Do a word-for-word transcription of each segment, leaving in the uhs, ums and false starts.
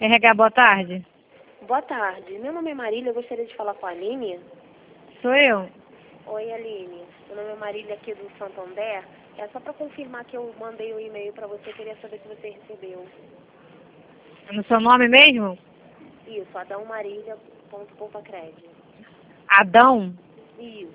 R H, boa tarde. Boa tarde. Meu nome é Marília, eu gostaria de falar com a Aline. Sou eu. Oi, Aline. Meu nome é Marília, aqui do Santander. É só para confirmar que eu mandei um e-mail para você, queria saber se você recebeu. No seu nome mesmo? Isso, adão marília ponto poupacred. Adão? Isso.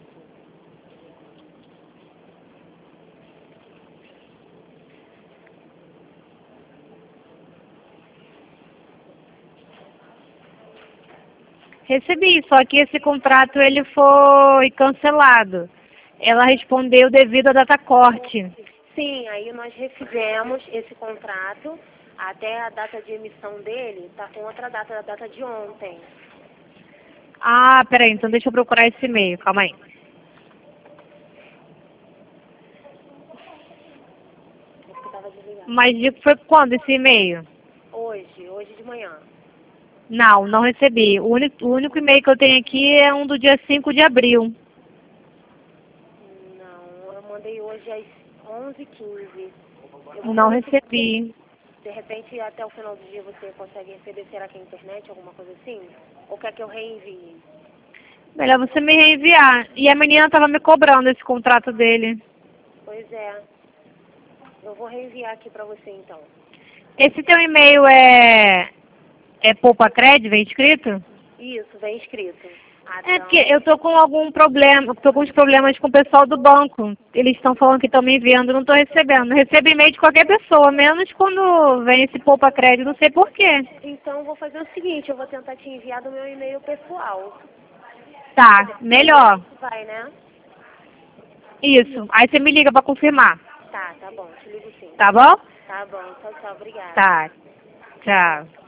Recebi, só que esse contrato ele foi cancelado. Ela respondeu devido à data corte. Sim, aí nós refizemos esse contrato, até a data de emissão dele está com outra data, a data de ontem. Ah, peraí, então deixa eu procurar esse e-mail, calma aí. Esse que estava desligado. Mas de- foi quando esse e-mail? Hoje, hoje de manhã. Não, não recebi. O único, o único e-mail que eu tenho aqui é um do dia cinco de abril. Não, eu mandei hoje às onze e quinze. Eu vou Não fazer o seguinte, recebi. de repente até o final do dia você consegue receber, será que é internet, alguma coisa assim? Ou quer que eu reenvie? Melhor você me reenviar. E a menina estava me cobrando esse contrato dele. Pois é. Eu vou reenviar aqui pra você então. Esse teu e-mail é, é Poupacred, vem escrito? Isso, vem escrito. É Adão. porque eu tô com algum problema, tô com uns problemas com o pessoal do banco. Eles estão falando que estão me enviando, não estou recebendo. Recebo e-mail de qualquer pessoa, menos quando vem esse poupa crédito, não sei porquê. Então eu vou fazer o seguinte, eu vou tentar te enviar do meu e-mail pessoal. Tá, melhor. Vai, né? Isso. Aí você me liga para confirmar. Tá, tá bom, te ligo sim. Tá bom? Tá bom, tchau, tchau, obrigada. Tá. Tchau.